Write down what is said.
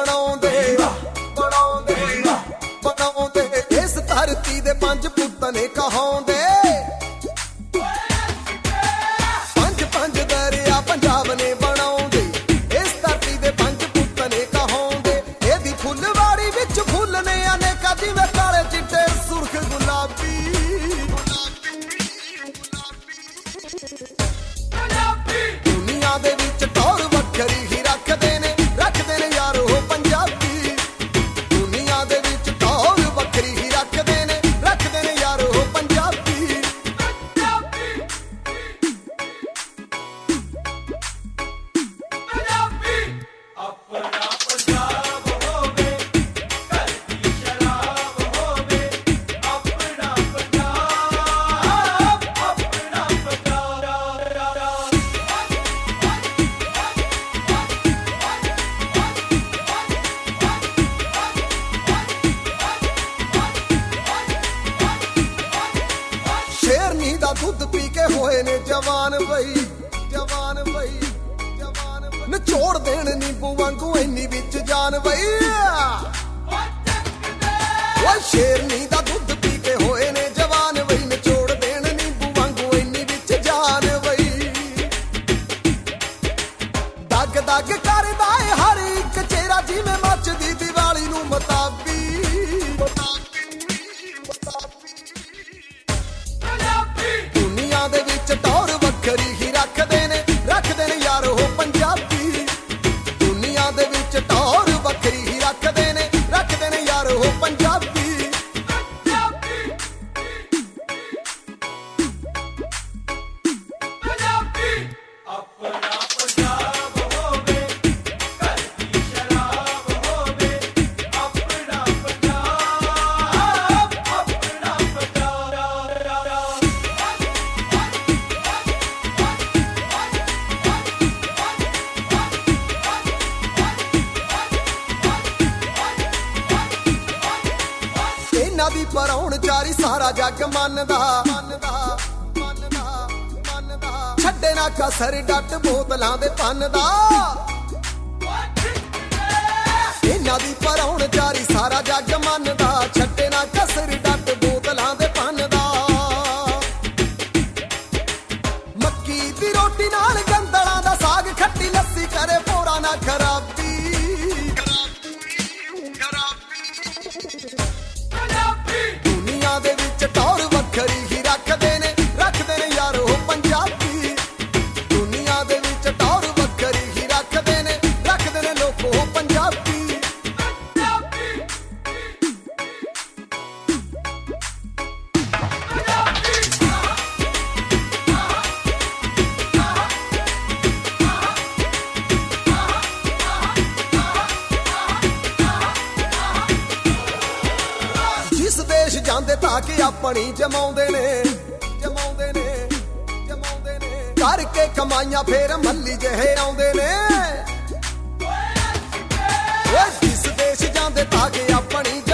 ਬਣਾਉਂਦੇ ਇਸ ਧਰਤੀ ਦੇ 5 ਪੁੱਤ ਨੇ ਕਹਾਉਂਦੇ। 5 ਦਰਿਆ ਪੰਜਾਬ ਨੇ ਬਣਾਉਂਦੇ ਇਸ ਧਰਤੀ ਦੇ 5 ਪੁੱਤ ਨੇ ਕਹਾਉਂਦੇ। ਇਹਦੀ ਫੁੱਲਵਾੜੀ ਵਿੱਚ ਫੁੱਲ ਨੇ ਅਨੇਕਾਂ ਜਿਵੇਂ ਕਾਲੇ ਚਿੱਟੇ ਸੁਰਖ ਗੁਲਾਬੀ। ਦੁਨੀਆ ਦੇ ਵਿੱਚ ਟੌਰ ਵੱਖਰੀ ਹੀ ਰੱਖਦੇ ਨੇ ਯਾਰ ਉਹ ਪੰਜਾਬੀ। ਦੁਨੀਆ ਦੇ ਵਿੱਚ ਟੌਰ ਵੱਖਰੀ ਹੀ ਰੱਖਦੇ ਨੇ ਯਾਰ ਉਹ ਪੰਜਾਬੀ। ਆਪਣਾ ਪੰਜਾਬ ਹੋਵੇ ਘਰ ਦੀ ਸ਼ਰਾਬ ਹੋਵੇ। ਆਪਣਾ ਪੰਜਾਬ ਸ਼ੇਰਨੀ ਦਾ ਦੁੱਧ ਪੀ ਕੇ ਹੋਏ ਨੇ ਜਵਾਨ ਬਈ ਨਿਚੋੜ ਦੇਣ ਨੀਂਬੂ ਵਾਂਗੂ ਇੰਨੀ ਵਿੱਚ ਜਾਨ ਬਈ। ਓਏ ਸ਼ੇਰਨੀ ਦਾ ਦੁੱਧ ਪੀ ਕੇ ਹੋਏ ਨੇ ਜਵਾਨ ਬਈ ਨਿਚੋੜ ਦੇਣ ਨੀਂਬੂ ਵਾਂਗੂ ਇੰਨੀ ਵਿੱਚ ਜਾਨ ਬਈ। ਦਗ ਕਰਦਾ ਏ ਹਰ ਇੱਕ ਚਿਹਰਾ ਜਿਵੇਂ ਮੱਚਦੀ ਦੀਵਾਲੀ ਨੂੰ ਮਤਾਬੀ। ਦੁਨੀਆ ਦੇ ਵਿੱਚ ਟੌਰ ਵੱਖਰੀ ਹੀ ਰੱਖਦੇ ਨੇ ਯਾਰ ਉਹ ਪੰਜਾਬੀ। ਦੁਨੀਆ ਦੇ ਵਿੱਚ ਟੌਰ ਵੱਖਰੀ ਹੀ ਰੱਖਦੇ ਨੇ ਯਾਰ ਉਹ ਪੰਜਾਬੀ। ਆਪਣਾ ਪੰਜਾਬ ਹੋਵੇ ਘਰ ਦੀ ਸ਼ਰਾਬ ਹੋਵੇ। ਆਪਣਾ ਪੰਜਾਬ ਇਹਨਾਂ ਦੀ ਪਰਾਹੁਣਚਾਰੀ ਸਾਰਾ ਜੱਗ ਮੰਨਦਾ। ਛੱਡੇ ਨਾ ਕਸਰ ਡੱਟ ਬੋਤਲਾਂ ਦੇ ਪੰਨ ਦਾ। ਇਹਨਾਂ ਦੀ ਪਰਾਹੁਣਚਾਰੀ ਸਾਰਾ ਜੱਗ ਮੰਨਦਾ। ਛੱਡੇ ਨਾ ਕਸਰ ਡੱਟ ਬੋਤਲਾਂ ਦੇ ਪੰਨ ਦਾ। ਮੱਕੀ ਦੀ ਰੋਟੀ ਨਾਲ ਗੰਦਲਾਂ ਦਾ ਸਾਗ ਖੱਟੀ ਲੱਸੀ ਕਰੇ ਪੋਰਾ ਨਾ ਖਰਾਬੀ। ਦੁਨੀਆ ਦੇ ਵਿੱਚ ਟੌਰ ਵੱਖਰੀ ਹੀ ਰੱਖਦੇ ਨੇ ਯਾਰ ਉਹ ਪੰਜਾਬੀ। ਦੁਨੀਆ ਦੇ ਵਿੱਚ ਟੌਰ ਵੱਖਰੀ ਹੀ ਰੱਖਦੇ ਨੇ ਲੋਕ ਉਹ ਪੰਜਾਬੀ। ਜਿਸ ਦੇਸ਼ ਜਾਂਦੇ ਤਾਂ ਕਿ ਆਪਣੀ ਜਮਾਉਂਦੇ ਨੇ ਕਰਕੇ ਕਮਾਈਆਂ ਫੇਰ ਮੱਲੀ ਜਿਹੇ ਆਉਂਦੇ ਨੇ। ਓਏ ਜਿਸ ਦੇਸ਼ ਜਾਂਦੇ ਤਾਂ ਕਿ ਆਪਣੀ